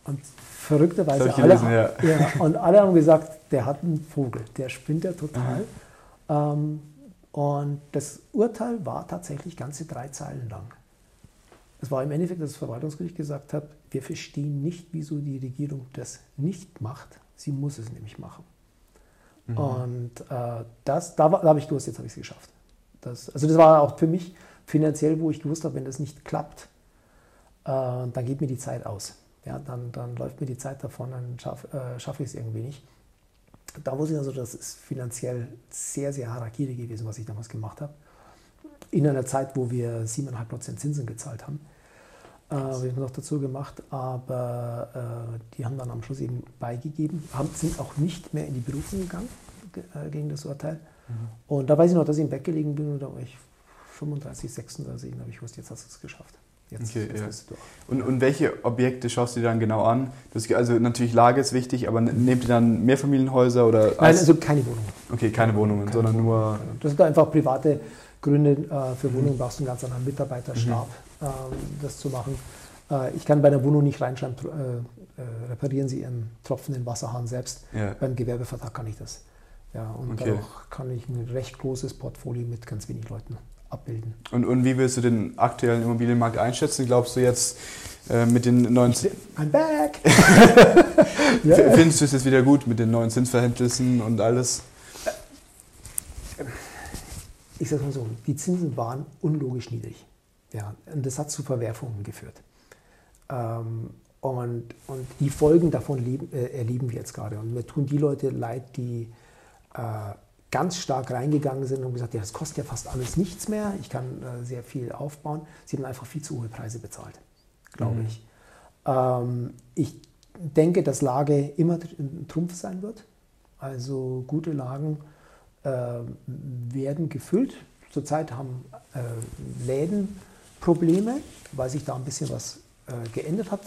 Und verrückterweise Das hab ich alle, gelesen, ja. ja, und alle haben gesagt, der hat einen Vogel, der spinnt ja total. Ähm, und das Urteil war tatsächlich ganze drei Zeilen lang. Es war im Endeffekt, dass das Verwaltungsgericht gesagt hat, wir verstehen nicht, wieso die Regierung das nicht macht. Sie muss es nämlich machen. Mhm. Und äh, das, da, da habe ich gewusst, jetzt habe ich es geschafft. Das, also das war auch für mich finanziell, wo ich gewusst habe, wenn das nicht klappt, äh, dann geht mir die Zeit aus. Ja, dann, dann läuft mir die Zeit davon, dann schaffe äh, schaff ich es irgendwie nicht. Da wusste ich also, das ist finanziell sehr, sehr Harakiri gewesen, was ich damals gemacht habe. In einer Zeit, wo wir sieben Komma fünf Prozent Zinsen gezahlt haben. Äh, habe ich noch dazu gemacht, aber äh, die haben dann am Schluss eben beigegeben, haben, sind auch nicht mehr in die Berufung gegangen äh, gegen das Urteil. Mhm. Und da weiß ich noch, dass ich im Bett gelegen bin und da war ich fünfunddreißig, sechsunddreißig, da habe ich gewusst, jetzt hast du es geschafft. Jetzt, okay, jetzt ja. bist du und, und welche Objekte schaust du dir dann genau an? Das, also natürlich Lage ist wichtig, aber nehmt ihr dann Mehrfamilienhäuser oder? Nein, also keine Wohnungen. Okay, keine Wohnungen, keine sondern Wohnungen. nur... Das sind einfach private Gründe. Äh, für Wohnungen brauchst du einen ganz anderen Mitarbeiterstab, mhm. ähm, das zu machen. Äh, ich kann bei einer Wohnung nicht reinschreiben, äh, äh, reparieren Sie Ihren tropfenden Wasserhahn selbst. Ja. Beim Gewerbevertrag kann ich das. Ja, und okay. dadurch kann ich ein recht großes Portfolio mit ganz wenig Leuten abbilden. Und, und wie willst du den aktuellen Immobilienmarkt einschätzen? Glaubst du jetzt äh, mit den neuen... I'm back! ja. Findest du es jetzt wieder gut mit den neuen Zinsverhältnissen und alles? Ich sage mal so, die Zinsen waren unlogisch niedrig. Ja, und das hat zu Verwerfungen geführt. Ähm, und, und die Folgen davon leben, äh, erleben wir jetzt gerade. Und mir tun die Leute leid, die äh, ganz stark reingegangen sind und gesagt, ja, das kostet ja fast alles nichts mehr, ich kann äh, sehr viel aufbauen. Sie haben einfach viel zu hohe Preise bezahlt, glaube mhm. ich. Ähm, ich denke, dass Lage immer ein Trumpf sein wird. Also gute Lagen äh, werden gefüllt. Zurzeit haben äh, Läden Probleme, weil sich da ein bisschen was äh, geändert hat.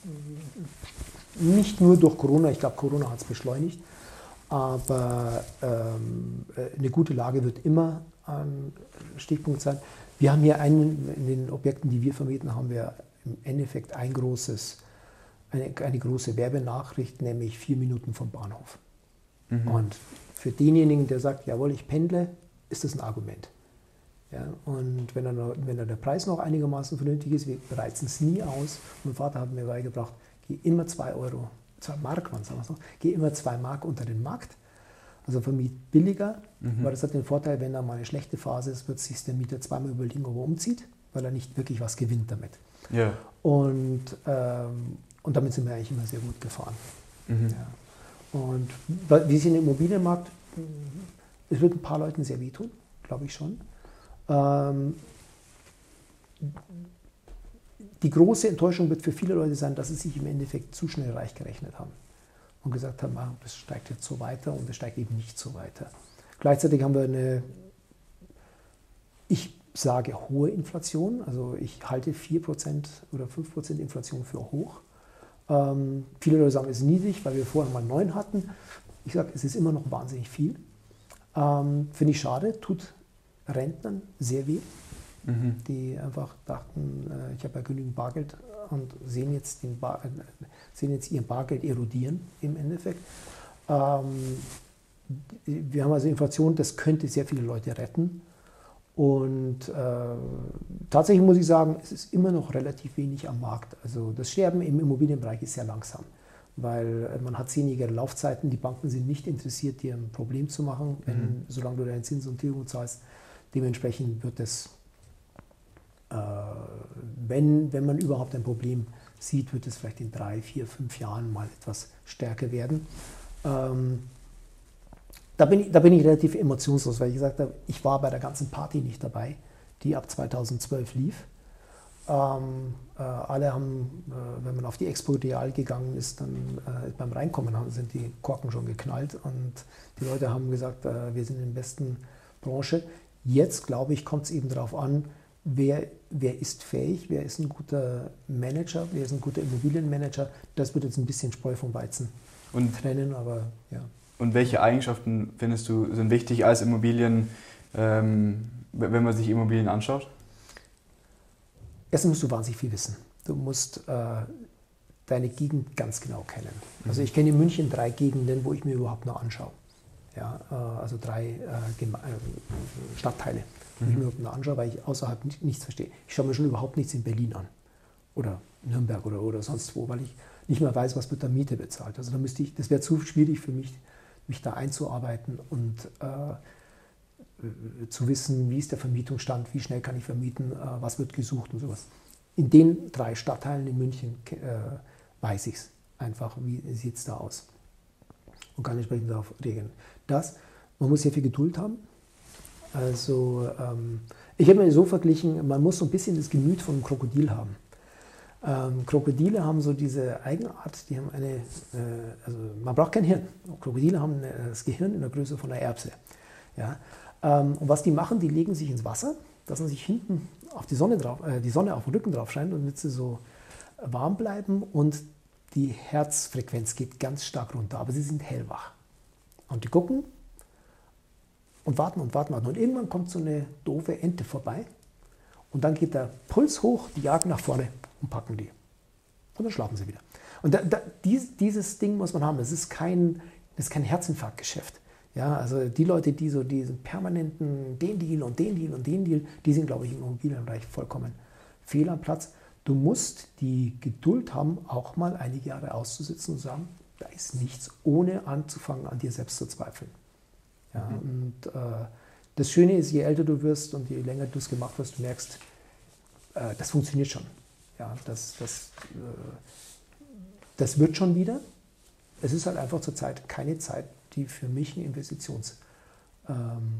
Nicht nur durch Corona, ich glaube, Corona hat es beschleunigt. Aber ähm, eine gute Lage wird immer ein Stichpunkt sein. Wir haben hier einen, in den Objekten, die wir vermieten, haben wir im Endeffekt ein großes, eine, eine große Werbenachricht, nämlich vier Minuten vom Bahnhof. Mhm. Und für denjenigen, der sagt, jawohl, ich pendle, ist das ein Argument. Ja, und wenn, er, wenn er der Preis noch einigermaßen vernünftig ist, wir reizen es nie aus. Mein Vater hat mir beigebracht, geh immer zwei Euro. zwei Mark waren es damals noch, gehe immer zwei Mark unter den Markt, also vermiet billiger, mhm. weil das hat den Vorteil, wenn da mal eine schlechte Phase ist, wird sich der Mieter zweimal überlegen, ob er umzieht, weil er nicht wirklich was gewinnt damit. Ja. Und, ähm, und damit sind wir eigentlich immer sehr gut gefahren. Mhm. Ja. Und wie es in dem Immobilienmarkt, es wird ein paar Leuten sehr wehtun, glaube ich schon. Ähm, Die große Enttäuschung wird für viele Leute sein, dass sie sich im Endeffekt zu schnell reich gerechnet haben und gesagt haben, ah, das steigt jetzt so weiter und es steigt eben nicht so weiter. Gleichzeitig haben wir eine, ich sage, hohe Inflation. Also ich halte vier Prozent oder fünf Prozent Inflation für hoch. Ähm, viele Leute sagen, es ist niedrig, weil wir vorher mal neun hatten. Ich sage, es ist immer noch wahnsinnig viel. Ähm, finde ich schade, tut Rentnern sehr weh. Mhm. Die einfach dachten, äh, ich habe ja genügend Bargeld und sehen jetzt, den Bar, äh, sehen jetzt ihr Bargeld erodieren im Endeffekt. Ähm, wir haben also Inflation, das könnte sehr viele Leute retten. Und äh, tatsächlich muss ich sagen, es ist immer noch relativ wenig am Markt. Also das Sterben im Immobilienbereich ist sehr langsam, weil man hat zehnjährige Laufzeiten, die Banken sind nicht interessiert, dir ein Problem zu machen, wenn, mhm. solange du deine Zins und Tilgung zahlst. Dementsprechend wird es Äh, wenn, wenn man überhaupt ein Problem sieht, wird es vielleicht in drei, vier, fünf Jahren mal etwas stärker werden. Ähm, da, bin ich, da bin ich relativ emotionslos, weil ich gesagt habe, ich war bei der ganzen Party nicht dabei, die ab zweitausendzwölf lief. Ähm, äh, alle haben, äh, wenn man auf die Expo Real gegangen ist, dann äh, beim Reinkommen haben, sind die Korken schon geknallt und die Leute haben gesagt, äh, wir sind in der besten Branche. Jetzt, glaube ich, kommt es eben darauf an, Wer, wer ist fähig, wer ist ein guter Manager, wer ist ein guter Immobilienmanager. Das wird jetzt ein bisschen Spreu vom Weizen und, trennen, aber ja. Und welche Eigenschaften findest du sind wichtig als Immobilien, ähm, wenn man sich Immobilien anschaut? Erstens musst du wahnsinnig viel wissen. Du musst äh, deine Gegend ganz genau kennen. Also ich kenne in München drei Gegenden, wo ich mir überhaupt noch anschaue. Ja, also drei äh, Stadtteile, wo mhm. ich mir überhaupt noch anschaue, weil ich außerhalb nichts verstehe. Ich schaue mir schon überhaupt nichts in Berlin an oder Nürnberg oder, oder sonst wo, weil ich nicht mehr weiß, was wird da Miete bezahlt. Also da müsste ich, das wäre zu schwierig für mich, mich da einzuarbeiten und äh, zu wissen, wie ist der Vermietungsstand, wie schnell kann ich vermieten, äh, was wird gesucht und sowas. In den drei Stadtteilen in München äh, weiß ich es einfach, wie sieht es da aus und kann entsprechend darauf reagieren. Das, man muss sehr viel Geduld haben. Also ähm, ich habe mir so verglichen, man muss so ein bisschen das Gemüt von einem Krokodil haben. Ähm, Krokodile haben so diese Eigenart, die haben eine, äh, also man braucht kein Hirn. Krokodile haben eine, das Gehirn in der Größe von einer Erbse. Ja? Ähm, und was die machen, die legen sich ins Wasser, lassen sich hinten auf die Sonne drauf, äh, die Sonne auf den Rücken drauf scheint und damit sie so warm bleiben und die Herzfrequenz geht ganz stark runter, aber sie sind hellwach. Und die gucken und warten und warten, warten. Und irgendwann kommt so eine doofe Ente vorbei und dann geht der Puls hoch, die jagen nach vorne und packen die. Und dann schlafen sie wieder. Und da, da, dies, dieses Ding muss man haben. Das ist kein, das ist kein Herzinfarktgeschäft. Ja, also die Leute, die so diesen permanenten den Deal und den Deal und den Deal, die sind, glaube ich, im Immobilienbereich vollkommen fehl am Platz. Du musst die Geduld haben, auch mal einige Jahre auszusitzen und sagen, da ist nichts, ohne anzufangen, an dir selbst zu zweifeln. Ja, mhm. Und äh, das Schöne ist, je älter du wirst und je länger du es gemacht hast, du merkst, äh, das funktioniert schon. Ja, das, das, äh, das wird schon wieder. Es ist halt einfach zurzeit keine Zeit, die für mich ein Investitions, ähm,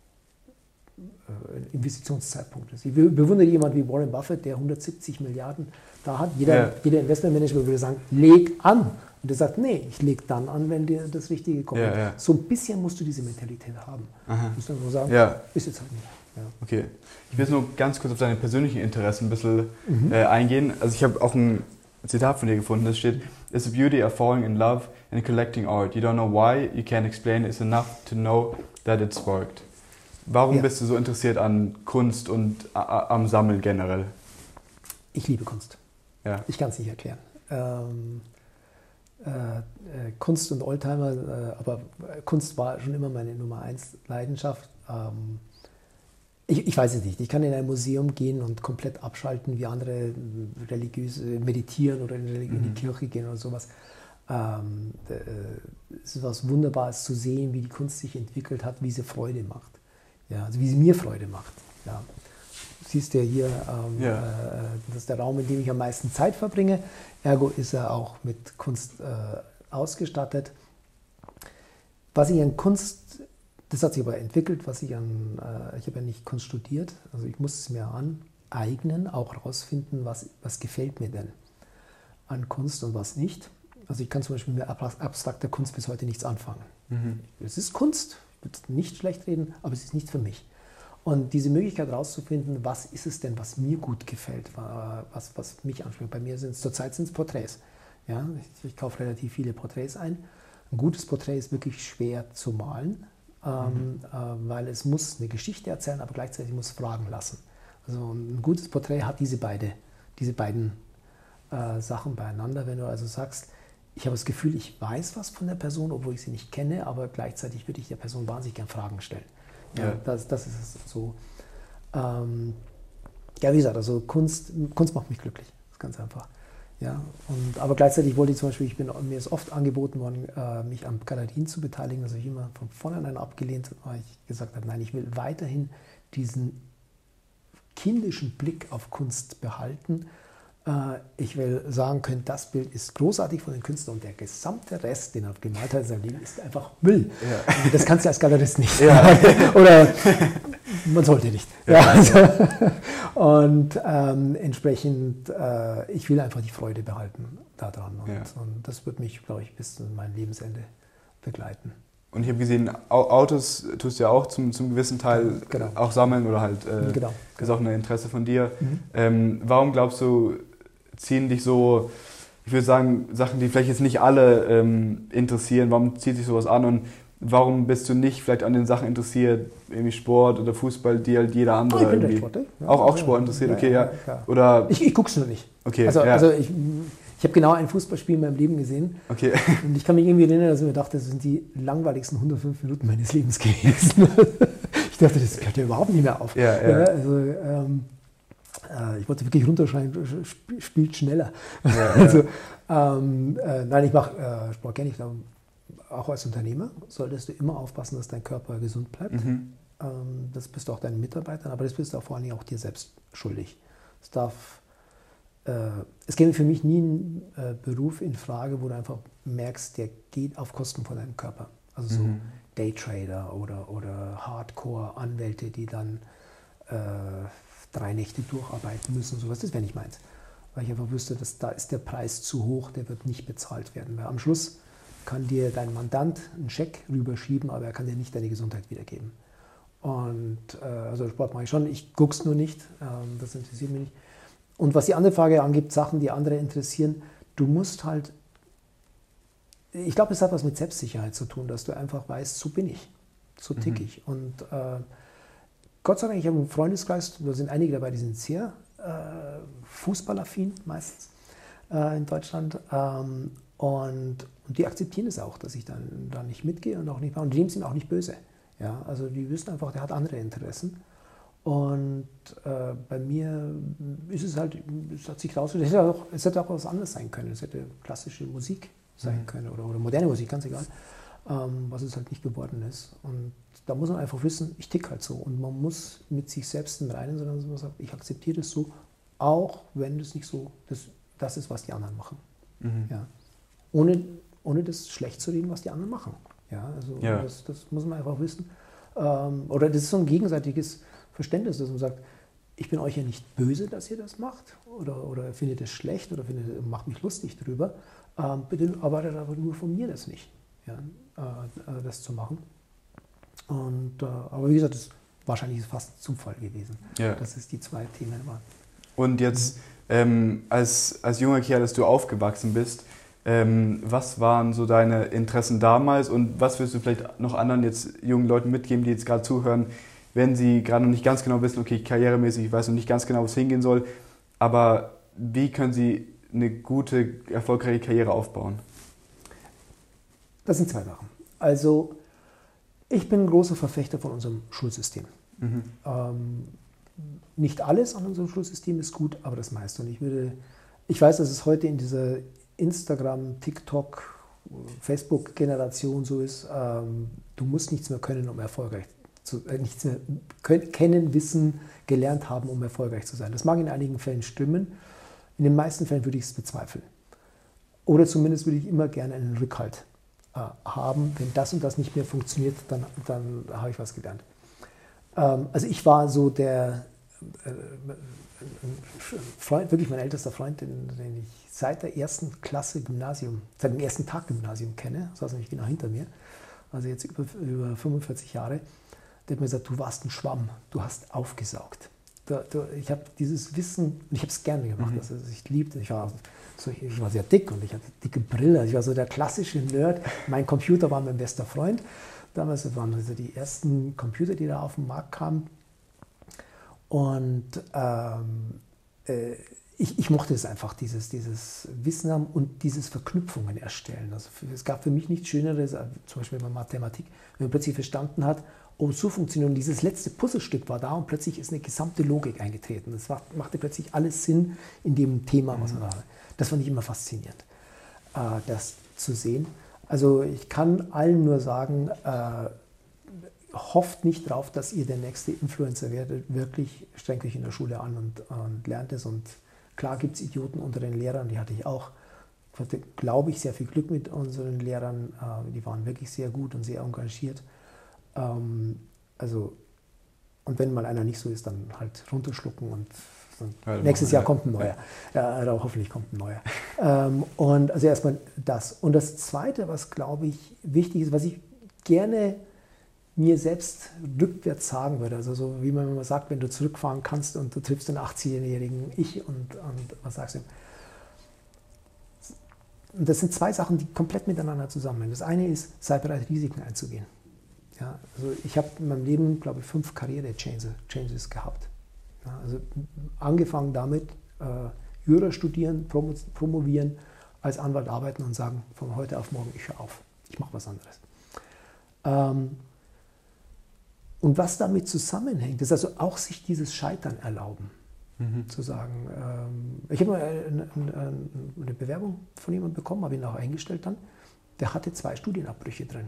äh, Investitionszeitpunkt ist. Ich bewundere jemanden wie Warren Buffett, der hundertsiebzig Milliarden da hat. Jeder, ja. jeder Investmentmanager würde sagen, leg an. Und der sagt, nee, ich leg dann an, wenn dir das Richtige kommt. Ja, ja. So ein bisschen musst du diese Mentalität haben. Aha. Du musst dann so sagen, ja. ist jetzt halt nicht. Ja. Okay. Ich will jetzt nur ganz kurz auf deine persönlichen Interessen ein bisschen mhm. äh, eingehen. Also ich habe auch ein Zitat von dir gefunden, das steht, "It's the beauty of falling in love and collecting art. You don't know why, you can't explain, it's enough to know that it's worked." Warum ja. bist du so interessiert an Kunst und a- am Sammeln generell? Ich liebe Kunst. Ja. Ich kann es nicht erklären. Ähm, äh, äh, Kunst und Oldtimer, äh, aber Kunst war schon immer meine Nummer eins Leidenschaft. Ähm, ich, ich weiß es nicht. Ich kann in ein Museum gehen und komplett abschalten, wie andere religiös meditieren oder in, in die mhm. Kirche gehen oder sowas. Ähm, äh, es ist was Wunderbares zu sehen, wie die Kunst sich entwickelt hat, wie sie Freude macht. Ja, also wie sie mir Freude macht. Ja. Du siehst ja hier, ähm, ja. Äh, das ist der Raum, in dem ich am meisten Zeit verbringe. Ergo ist er auch mit Kunst äh, ausgestattet. Was ich an Kunst, das hat sich aber entwickelt, was ich an, äh, ich habe ja nicht Kunst studiert, also ich muss es mir aneignen, auch herausfinden, was, was gefällt mir denn an Kunst und was nicht. Also ich kann zum Beispiel mit abstrakter Kunst bis heute nichts anfangen. Mhm. Es ist Kunst, ich würde es nicht schlecht reden, aber es ist nicht für mich. Und diese Möglichkeit herauszufinden, was ist es denn, was mir gut gefällt, was, was mich anspricht. Bei mir sind es zurzeit sind es Porträts. Ja, ich, ich kaufe relativ viele Porträts ein. Ein gutes Porträt ist wirklich schwer zu malen, ähm, mhm. äh, weil es muss eine Geschichte erzählen, aber gleichzeitig muss Fragen lassen. Also ein gutes Porträt hat diese, beide, diese beiden äh, Sachen beieinander. Wenn du also sagst, ich habe das Gefühl, ich weiß was von der Person, obwohl ich sie nicht kenne, aber gleichzeitig würde ich der Person wahnsinnig gerne Fragen stellen. Ja, ja. Das, das ist es so. Ähm, ja, wie gesagt, also Kunst, Kunst macht mich glücklich. Das ist ganz einfach. Ja, und, aber gleichzeitig wollte ich zum Beispiel, ich bin, mir ist oft angeboten worden, äh, mich an Galerien zu beteiligen. Das habe ich immer von vornherein abgelehnt, weil ich gesagt habe, nein, ich will weiterhin diesen kindischen Blick auf Kunst behalten. Ich will sagen können, das Bild ist großartig von den Künstlern und der gesamte Rest, den er gemalt hat in seinem Leben, ist einfach Müll. Ja. Das kannst du als Galerist nicht. Ja. Oder man sollte nicht. Ja, ja, also, und ähm, entsprechend, äh, ich will einfach die Freude behalten daran. Und, ja. und das wird mich, glaube ich, bis zu meinem Lebensende begleiten. Und ich habe gesehen, Autos tust du ja auch zum, zum gewissen Teil genau. auch sammeln oder halt, äh, genau. ist auch ein Interesse von dir. Mhm. Ähm, warum glaubst du, ziehen dich so, ich würde sagen, Sachen, die vielleicht jetzt nicht alle ähm, interessieren, warum zieht sich sowas an und warum bist du nicht vielleicht an den Sachen interessiert, irgendwie Sport oder Fußball, die halt jeder andere oh, ich bin irgendwie... Sport, ja. Auch, auch Sport interessiert, okay, ja. ja. Oder ich ich gucke es nur nicht. Okay, also, ja. also ich, Ich habe genau ein Fußballspiel in meinem Leben gesehen. Okay. Und ich kann mich irgendwie erinnern, dass ich mir dachte, das sind die langweiligsten hundertfünf Minuten meines Lebens gewesen. Ich dachte, das hört ja überhaupt nicht mehr auf. Ja, ja. Ja, also, ähm, äh, ich wollte wirklich runterschreien, sp spielt schneller. Ja, ja. Also, ähm, äh, nein, ich mache äh, Sport gerne. Ich glaube, auch als Unternehmer solltest du immer aufpassen, dass dein Körper gesund bleibt. Mhm. Ähm, das bist du auch deinen Mitarbeitern, aber das bist du auch vor allen Dingen auch dir selbst schuldig. Es darf Es käme für mich nie ein äh, Beruf in Frage, wo du einfach merkst, der geht auf Kosten von deinem Körper. Also so mhm. Daytrader oder, oder Hardcore-Anwälte, die dann äh, drei Nächte durcharbeiten müssen, sowas, das wäre nicht meins. Weil ich einfach wüsste, dass da ist der Preis zu hoch, der wird nicht bezahlt werden. Weil am Schluss kann dir dein Mandant einen Scheck rüberschieben, aber er kann dir nicht deine Gesundheit wiedergeben. Und äh, also Sport mache ich schon, ich gucke es nur nicht, ähm, das interessiert mich nicht. Und was die andere Frage angeht, Sachen, die andere interessieren, du musst halt, ich glaube, es hat was mit Selbstsicherheit zu tun, dass du einfach weißt, so bin ich, so tick mhm. ich. Und äh, Gott sei Dank, ich habe einen Freundeskreis, da sind einige dabei, die sind sehr äh, fußballaffin meistens äh, in Deutschland. Ähm, und, und die akzeptieren es auch, dass ich dann da nicht mitgehe und auch nicht mache. Und die sind auch nicht böse. Ja? Also die wissen einfach, der hat andere Interessen. Und äh, bei mir ist es halt, es hat sich rausgestellt, es hätte auch, es hätte auch was anderes sein können. Es hätte klassische Musik sein mhm. können oder, oder moderne Musik, ganz egal, ähm, was es halt nicht geworden ist. Und da muss man einfach wissen, ich tick halt so. Und man muss mit sich selbst im Reinen, sondern man sagt, ich akzeptiere das so, auch wenn das nicht so, das, das ist, was die anderen machen. Mhm. Ja. Ohne, ohne das schlecht zu reden, was die anderen machen. Ja, also ja. Das, das muss man einfach wissen. Ähm, oder das ist so ein gegenseitiges Verständnis, dass man sagt, ich bin euch ja nicht böse, dass ihr das macht oder, oder findet es schlecht oder findet, macht mich lustig drüber. Ähm, bitte arbeitet aber nur von mir das nicht, ja, äh, das zu machen. Und, äh, aber wie gesagt, das, wahrscheinlich ist es fast ein Zufall gewesen, ja. dass es die zwei Themen waren. Und jetzt mhm. ähm, als, als junger Kerl, als du aufgewachsen bist, ähm, was waren so deine Interessen damals und was würdest du vielleicht noch anderen jetzt jungen Leuten mitgeben, die jetzt gerade zuhören, wenn sie gerade noch nicht ganz genau wissen, okay, karrieremäßig, ich weiß noch nicht ganz genau, wo es hingehen soll, aber wie können sie eine gute, erfolgreiche Karriere aufbauen? Das sind zwei Sachen. Also ich bin ein großer Verfechter von unserem Schulsystem. Mhm. Ähm, nicht alles an unserem Schulsystem ist gut, aber das meiste. Und ich würde, ich weiß, dass es heute in dieser Instagram, TikTok, Facebook-Generation so ist, ähm, du musst nichts mehr können, um erfolgreich zu Zu, äh, nichts mehr können, kennen, wissen, gelernt haben, um erfolgreich zu sein. Das mag in einigen Fällen stimmen, in den meisten Fällen würde ich es bezweifeln. Oder zumindest würde ich immer gerne einen Rückhalt äh, haben. Wenn das und das nicht mehr funktioniert, dann, dann habe ich was gelernt. Ähm, also ich war so der äh, Freund, wirklich mein ältester Freund, den, den ich seit der ersten Klasse Gymnasium, seit dem ersten Tag Gymnasium kenne, saß nämlich genau hinter mir, also jetzt über, über fünfundvierzig Jahre. Der hat mir gesagt, du warst ein Schwamm, du hast aufgesaugt. Da, da, ich habe dieses Wissen, und ich habe es gerne gemacht, mhm. also ich liebte, ich war, so, ich war sehr dick und ich hatte dicke Brille, ich war so der klassische Nerd. Mein Computer war mein bester Freund. Damals waren also die ersten Computer, die da auf den Markt kamen. Und ähm, äh, ich, ich mochte es einfach, dieses, dieses Wissen haben und dieses Verknüpfungen erstellen. Also für, es gab für mich nichts Schöneres, zum Beispiel bei Mathematik, wenn man plötzlich verstanden hat, oh, so funktioniert. Und dieses letzte Puzzlestück war da und plötzlich ist eine gesamte Logik eingetreten. Es machte plötzlich alles Sinn in dem Thema, was man da hatte. Das fand ich immer faszinierend, äh, das zu sehen. Also ich kann allen nur sagen, äh, hofft nicht drauf, dass ihr der nächste Influencer werdet. Wirklich strengt euch in der Schule an und, und lernt es. Und klar gibt es Idioten unter den Lehrern, die hatte ich auch. Ich hatte, glaube ich, sehr viel Glück mit unseren Lehrern. Äh, die waren wirklich sehr gut und sehr engagiert. Ähm, also, und wenn mal einer nicht so ist, dann halt runterschlucken und dann ja, nächstes Jahr ja. kommt ein neuer. Ja, ja, hoffentlich kommt ein neuer. ähm, und also erstmal das. Und das Zweite, was glaube ich wichtig ist, was ich gerne mir selbst rückwärts sagen würde, also so wie man immer sagt, wenn du zurückfahren kannst und du triffst den achtzigjährigen Ich und, und was sagst du ihm? Und das sind zwei Sachen, die komplett miteinander zusammenhängen. Das eine ist, sei bereit, Risiken einzugehen. Ja, also ich habe in meinem Leben, glaube ich, fünf Karriere-Changes gehabt. Ja, also angefangen damit, äh, Jura studieren, promo, promovieren, als Anwalt arbeiten und sagen, von heute auf morgen, ich höre auf, ich mache was anderes. Ähm, und was damit zusammenhängt, ist also auch sich dieses Scheitern erlauben. Mhm. Zu sagen, ähm, ich habe mal eine, eine, eine Bewerbung von jemandem bekommen, habe ihn auch eingestellt dann, der hatte zwei Studienabbrüche drin.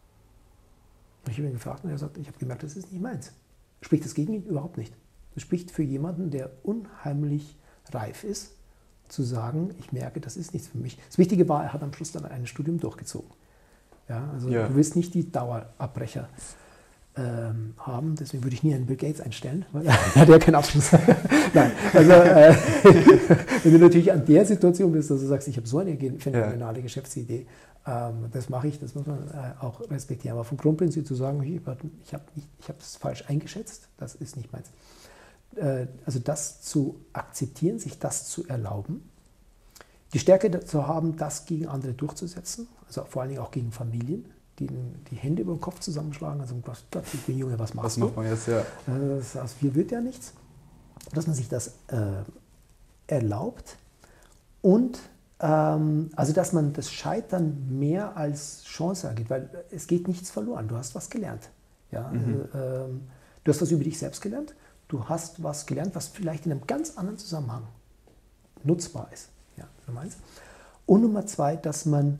Und ich habe ihn gefragt und er sagt, ich habe gemerkt, das ist nicht meins. Spricht das gegen ihn? Überhaupt nicht. Das spricht für jemanden, der unheimlich reif ist, zu sagen, ich merke, das ist nichts für mich. Das Wichtige war, er hat am Schluss dann ein Studium durchgezogen. Ja, also ja. Du willst nicht die Dauerabbrecher ähm, haben, deswegen würde ich nie einen Bill Gates einstellen, weil er hat ja keinen Abschluss. Nein, also äh, wenn du natürlich an der Situation bist, dass du sagst, ich habe so eine phänomenale ja. Geschäftsidee, ähm, das mache ich, das muss man äh, auch respektieren. Aber vom Grundprinzip zu sagen, ich habe ich hab das falsch eingeschätzt, das ist nicht meins. Äh, also das zu akzeptieren, sich das zu erlauben, die Stärke zu haben, das gegen andere durchzusetzen, also vor allen Dingen auch gegen Familien, die die Hände über den Kopf zusammenschlagen, also Gott, ich bin Junge, was machst was du? Was macht man jetzt, ja. Das, aus viel wird ja nichts. Dass man sich das äh, erlaubt und ähm, also dass man das Scheitern mehr als Chance angeht, weil es geht nichts verloren, du hast was gelernt. Ja? Mhm. Also, ähm, du hast was über dich selbst gelernt, du hast was gelernt, was vielleicht in einem ganz anderen Zusammenhang nutzbar ist. Ja, Nummer eins. Und Nummer zwei, dass man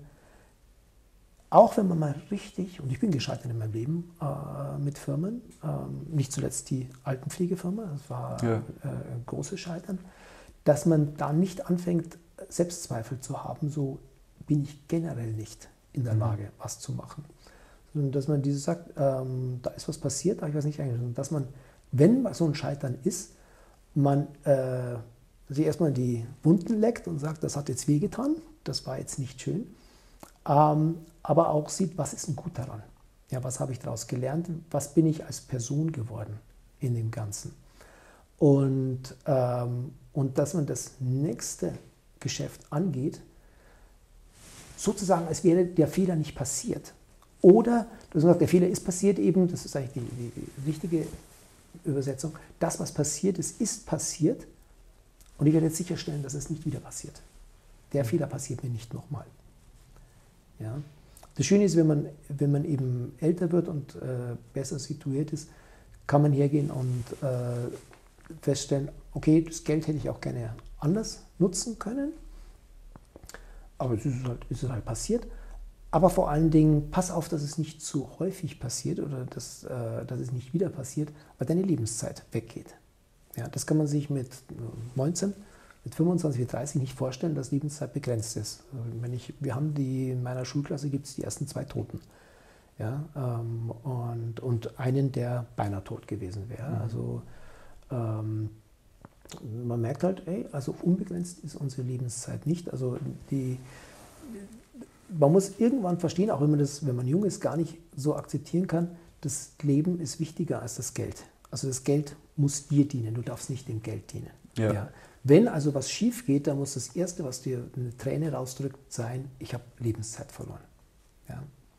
auch wenn man mal richtig, und ich bin gescheitert in meinem Leben äh, mit Firmen, ähm, nicht zuletzt die Altenpflegefirma, das war ja. äh, ein großes Scheitern, dass man da nicht anfängt, Selbstzweifel zu haben, so bin ich generell nicht in der Lage, was zu machen. Sondern dass man dieses sagt, ähm, da ist was passiert, aber ich weiß nicht eigentlich, dass man, wenn so ein Scheitern ist, man äh, sich erstmal die Wunden leckt und sagt, das hat jetzt wehgetan, das war jetzt nicht schön. Ähm, aber auch sieht, was ist denn gut daran? Ja, was habe ich daraus gelernt? Was bin ich als Person geworden in dem Ganzen? Und, ähm, und dass man das nächste Geschäft angeht, sozusagen, als wäre der Fehler nicht passiert. Oder, du sagst, der Fehler ist passiert eben, das ist eigentlich die, die, die richtige Übersetzung, das, was passiert ist, ist passiert und ich werde jetzt sicherstellen, dass es nicht wieder passiert. Der Fehler passiert mir nicht nochmal. Ja. Das Schöne ist, wenn man, wenn man eben älter wird und äh, besser situiert ist, kann man hergehen und äh, feststellen, okay, das Geld hätte ich auch gerne anders nutzen können, aber es ist halt, ist halt passiert. Aber vor allen Dingen, pass auf, dass es nicht zu häufig passiert oder dass, äh, dass es nicht wieder passiert, weil deine Lebenszeit weggeht. Ja, das kann man sich mit neunzehn, mit fünfundzwanzig, mit dreißig nicht vorstellen, dass Lebenszeit begrenzt ist. Also wenn ich, wir haben die, in meiner Schulklasse gibt es die ersten zwei Toten. Ja, ähm, und, und einen, der beinahe tot gewesen wäre. Mhm. Also ähm, man merkt halt, ey, also unbegrenzt ist unsere Lebenszeit nicht. Also die, man muss irgendwann verstehen, auch wenn man das, wenn man jung ist, gar nicht so akzeptieren kann, das Leben ist wichtiger als das Geld. Also das Geld muss dir dienen, du darfst nicht dem Geld dienen. Ja. Ja. Wenn also was schief geht, dann muss das Erste, was dir eine Träne rausdrückt, sein, ich habe Lebenszeit verloren. Ja.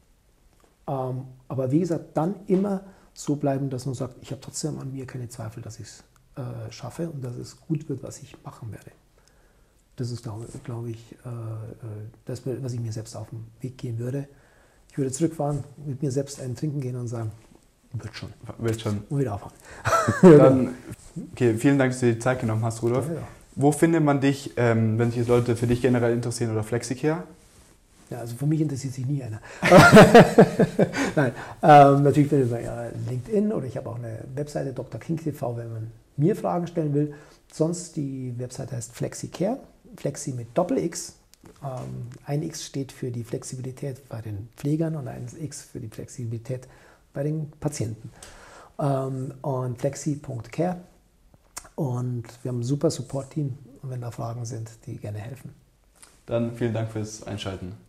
Ähm, aber wie gesagt, dann immer so bleiben, dass man sagt, ich habe trotzdem an mir keine Zweifel, dass ich es äh, schaffe und dass es gut wird, was ich machen werde. Das ist, glaube glaub ich, äh, das, was ich mir selbst auf den Weg gehen würde. Ich würde zurückfahren, mit mir selbst einen trinken gehen und sagen, wird schon. Wird schon. Und wieder aufhören. Dann, okay, vielen Dank, dass du dir die Zeit genommen hast, Rudolf. Ja, ja. Wo findet man dich, ähm, wenn sich jetzt Leute für dich generell interessieren oder Flexicare? Ja, also für mich interessiert sich nie einer. Nein, ähm, natürlich findet man ja LinkedIn oder ich habe auch eine Webseite, Doktor King T V, wenn man mir Fragen stellen will. Sonst die Webseite heißt Flexicare, Flexi mit Doppel-X. Ähm, ein X steht für die Flexibilität bei den Pflegern und ein X für die Flexibilität bei den Patienten. Ähm, und flexi Punkt care. Und wir haben ein super Support-Team und wenn da Fragen sind, die gerne helfen. Dann vielen Dank fürs Einschalten.